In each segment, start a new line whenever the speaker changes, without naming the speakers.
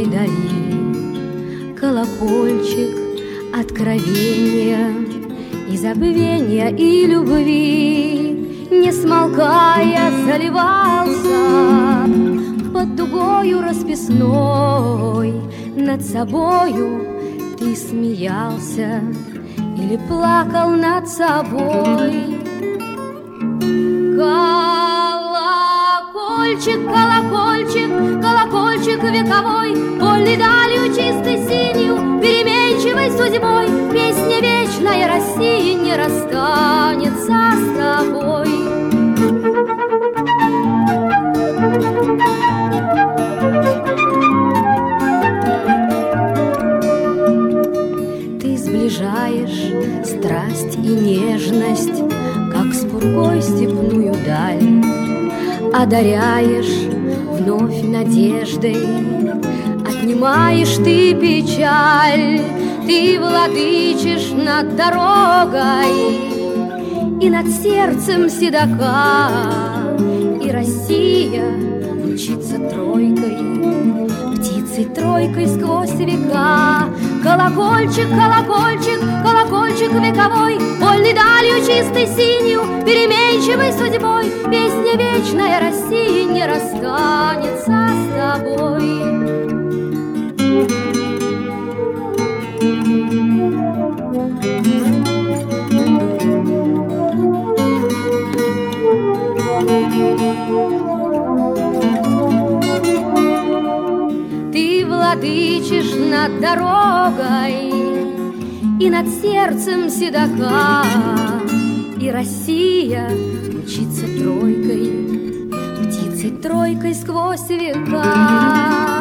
дали. Колокольчик откровения и забвения, и любви, не смолкая, заливался под дугою расписной. Над собою ты смеялся или плакал над собой. Колокольчик, колокольчик, колокольчик вековой, вольный далью чистой синью, переменчивой судьбой, песня вечная России не расстанется с тобой. Ты сближаешь страсть и нежность, как с пургой степную даль, одаряешь вновь надеждой, отнимаешь ты печаль. Ты владычишь над дорогой и над сердцем седока, и Россия мчится тройкой, птицей тройкой сквозь века. Колокольчик, колокольчик, колокольчик вековой, вольный далью чистой синью, переменчивой судьбой, песня вечная России не расстанется с тобой. Ты владычишь над дорогой и над сердцем седока, и Россия мчится тройкой, птицей тройкой сквозь века.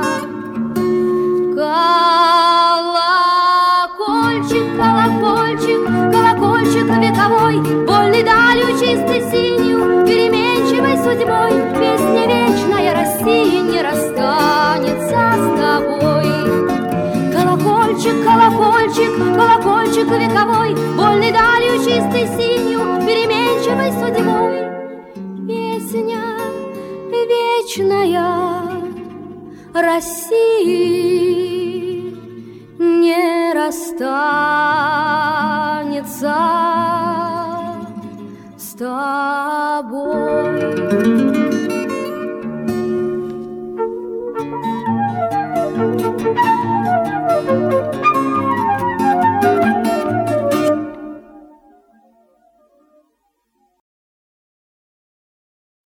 Колокольчик, колокольчик, колокольчик вековой, вольный далью чистой синью, переменчивой судьбой, песня вечная России не расстанется с тобой. Колокольчик, колокольчик, колокольчик вековой, вольный далью чистой синью, переменчивой судьбой, песня вечная России не расстанется с тобой.